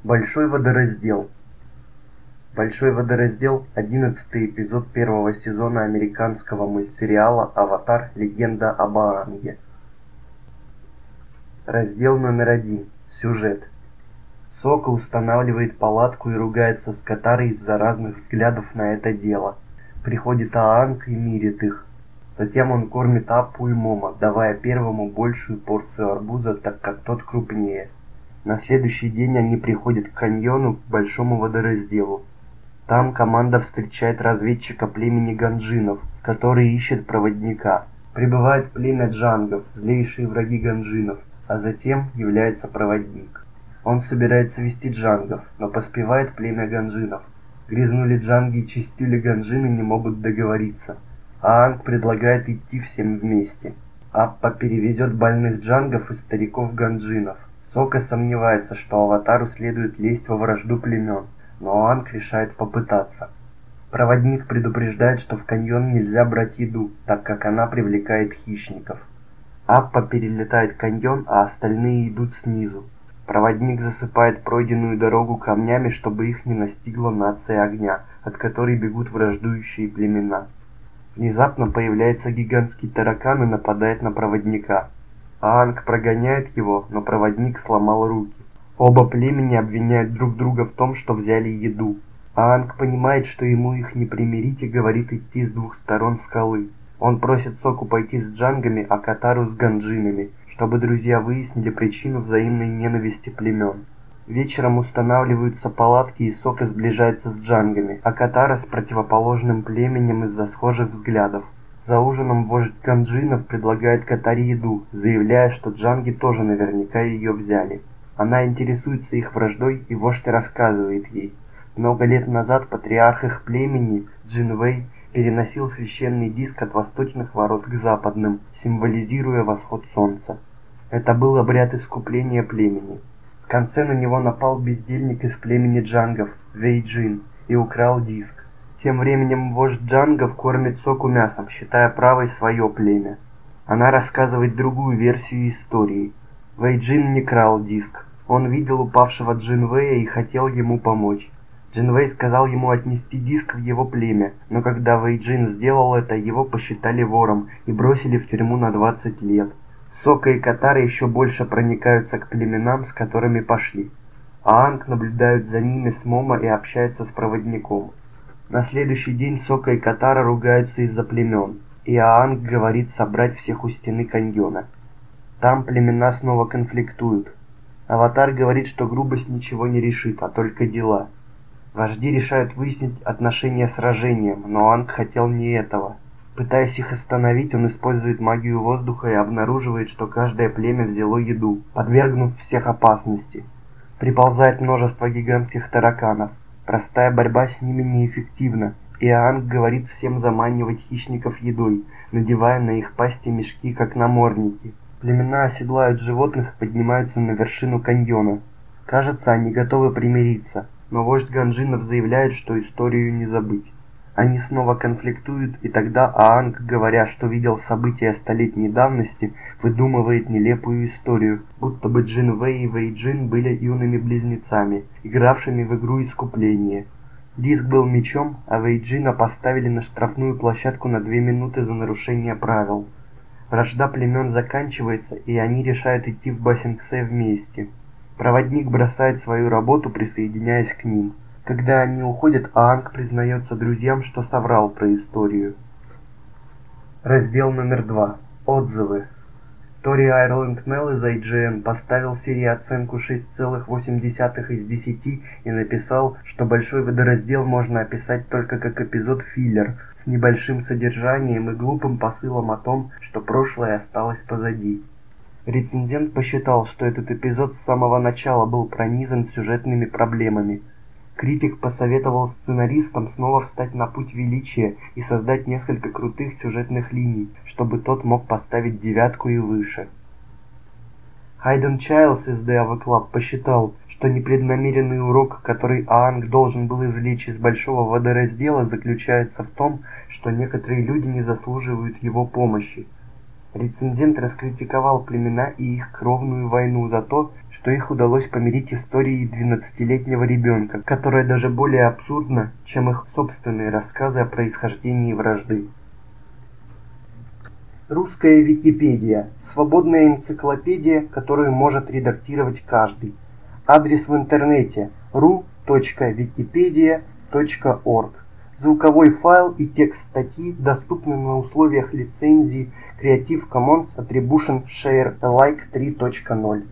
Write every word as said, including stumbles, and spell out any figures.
Большой водораздел. Большой водораздел– одиннадцатый эпизод первого сезона американского мультсериала «Аватар. Легенда об Аанге». Раздел номер один. Сюжет. Сокка устанавливает палатку и ругается с Катарой из-за разных взглядов на это дело. Приходит Аанг и мирит их. Затем он кормит Аппу и Момо, давая первому большую порцию арбуза, так как тот крупнее. На следующий день они приходят к каньону, к большому водоразделу. Там команда встречает разведчика племени ганджинов, который ищет проводника. Прибывает племя джангов, злейшие враги ганджинов, а затем является проводник. Он собирается вести джангов, но поспевает племя ганджинов. Грязнули джанги и чистюли ганджины не могут договориться. Аанг предлагает идти всем вместе. Аппа перевезет больных джангов и стариков ганджинов. Сокка сомневается, что Аватару следует лезть во вражду племен, но Аанг решает попытаться. Проводник предупреждает, что в каньон нельзя брать еду, так как она привлекает хищников. Аппа перелетает каньон, а остальные идут снизу. Проводник засыпает пройденную дорогу камнями, чтобы их не настигла нация огня, от которой бегут враждующие племена. Внезапно появляется гигантский таракан и нападает на проводника. Аанг прогоняет его, но проводник сломал руки. Оба племени обвиняют друг друга в том, что взяли еду. Аанг понимает, что ему их не примирить, и говорит идти с двух сторон скалы. Он просит Сокку пойти с джангами, а Катару с ганджинами, чтобы друзья выяснили причину взаимной ненависти племен. Вечером устанавливаются палатки, и Сокка сближается с джангами, а Катара с противоположным племенем из-за схожих взглядов. За ужином вождь ганджинов предлагает Катаре еду, заявляя, что джанги тоже наверняка ее взяли. Она интересуется их враждой, и вождь рассказывает ей. Много лет назад патриарх их племени, Джинвэй, переносил священный диск от восточных ворот к западным, символизируя восход солнца. Это был обряд искупления племени. В конце на него напал бездельник из племени джангов, Вэйджин, и украл диск. Тем временем вождь джангов кормит Сокку мясом, считая правой свое племя. Она рассказывает другую версию истории. Вэйджин не крал диск. Он видел упавшего Джинвэя и хотел ему помочь. Джинвэй сказал ему отнести диск в его племя, но когда Вэйджин сделал это, его посчитали вором и бросили в тюрьму на двадцать лет. Сокка и Катара еще больше проникаются к племенам, с которыми пошли. Аанг наблюдает за ними с Момо и общается с проводником. На следующий день Сокка и Катара ругаются из-за племен, и Аанг говорит собрать всех у стены каньона. Там племена снова конфликтуют. Аватар говорит, что грубость ничего не решит, а только дела. Вожди решают выяснить отношения с сражением, но Аанг хотел не этого. Пытаясь их остановить, он использует магию воздуха и обнаруживает, что каждое племя взяло еду, подвергнув всех опасности. Приползает множество гигантских тараканов. Простая борьба с ними неэффективна, и Аанг говорит всем заманивать хищников едой, надевая на их пасти мешки, как намордники. Племена оседлают животных и поднимаются на вершину каньона. Кажется, они готовы примириться, но вождь ганджинов заявляет, что историю не забыть. Они снова конфликтуют, и тогда Аанг, говоря, что видел события столетней давности, выдумывает нелепую историю, будто бы Джинвэй и Вэйджин были юными близнецами, игравшими в игру искупления. Диск был мечом, а Вэйджина поставили на штрафную площадку на две минуты за нарушение правил. Вражда племен заканчивается, и они решают идти в Ба-Сing-Се вместе. Проводник бросает свою работу, присоединяясь к ним. Когда они уходят, Аанг признается друзьям, что соврал про историю. Раздел номер два. Отзывы. Тори Айрленд Мел из ай джи эн поставил серии оценку шесть целых восемь десятых из десяти и написал, что большой водораздел можно описать только как эпизод-филлер с небольшим содержанием и глупым посылом о том, что прошлое осталось позади. Рецензент посчитал, что этот эпизод с самого начала был пронизан сюжетными проблемами. Критик посоветовал сценаристам снова встать на путь величия и создать несколько крутых сюжетных линий, чтобы тот мог поставить девятку и выше. Хайден Чайлз из The Ava Club посчитал, что непреднамеренный урок, который Аанг должен был извлечь из большого водораздела, заключается в том, что некоторые люди не заслуживают его помощи. Рецензент раскритиковал племена и их кровную войну за то, что их удалось помирить историей двенадцатилетнего ребенка, которая даже более абсурдна, чем их собственные рассказы о происхождении вражды. Русская Википедия – свободная энциклопедия, которую может редактировать каждый. Адрес в интернете ру точка википедия точка орг. Звуковой файл и текст статьи доступны на условиях лицензии Creative Commons Attribution Share Alike три точка ноль.